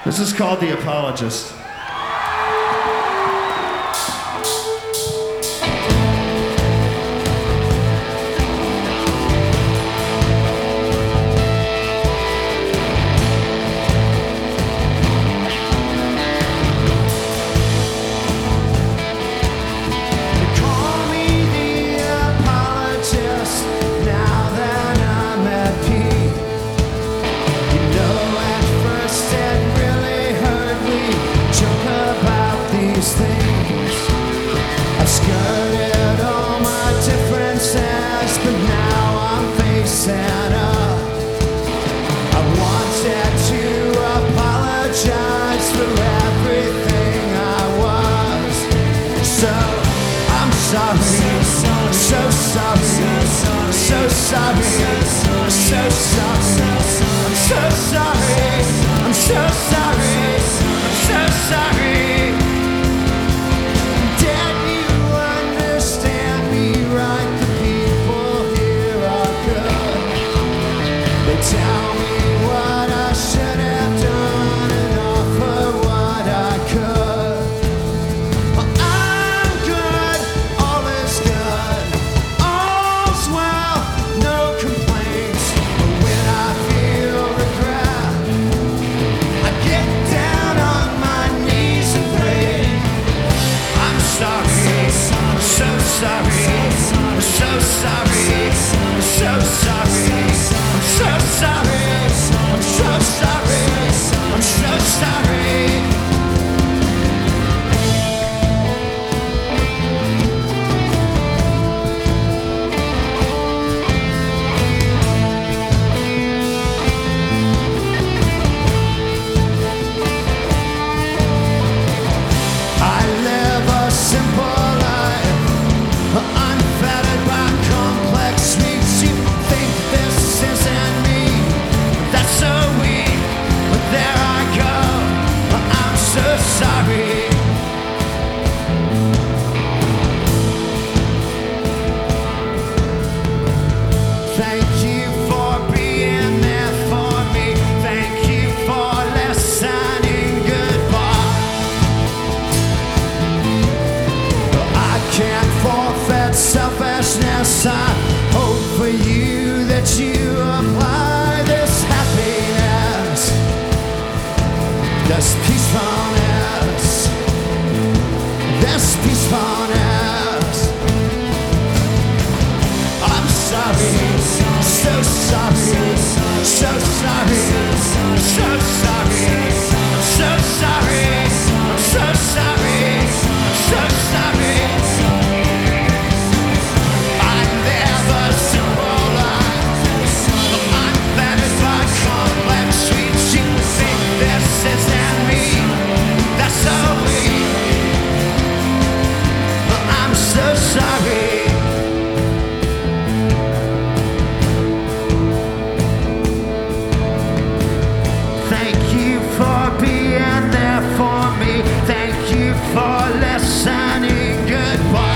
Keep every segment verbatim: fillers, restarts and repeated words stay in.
This is called The Apologist. Things I've skirted all my differences, but now I'm facing up. I wanted to apologize for everything I was. So I'm sorry, so sorry, so sorry, so sorry, I'm so sorry, I'm so sorry, I'm so sorry. Tell me what I should have done and offer what I could. I'm good, all is good, all's well, no complaints. But when I feel regret, I get down on my knees and pray. I'm sorry, I'm so sorry, I'm so sorry, I'm so sorry. I'm so sorry, I'm so sorry, I'm so sorry. I live a simple life, unfettered by complex sweets. You think this isn't me? That's so weak, but there I go. I'm so sorry. Thank you for being there for me. Thank you for listening. Goodbye. I can't forfeit selfishness. I hope for you that you apply this happiness, this peacefulness, this peacefulness. I'm sorry, so sorry, so sorry, so sorry, so sorry, so sorry, so sorry. I live a simple life, unfettered by complex sweets. You think this isn't me? That's so weak. I'm so sorry. Thank you for being there for me. Thank you for listening. Goodbye.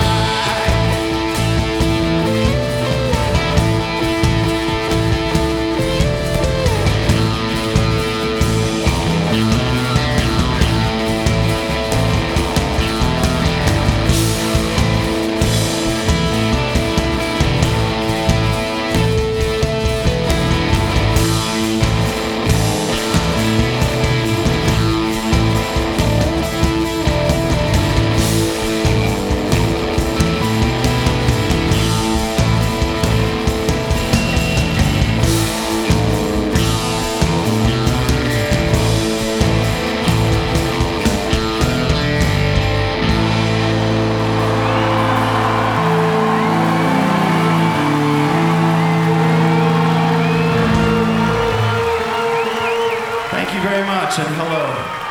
Thank you very much, and hello.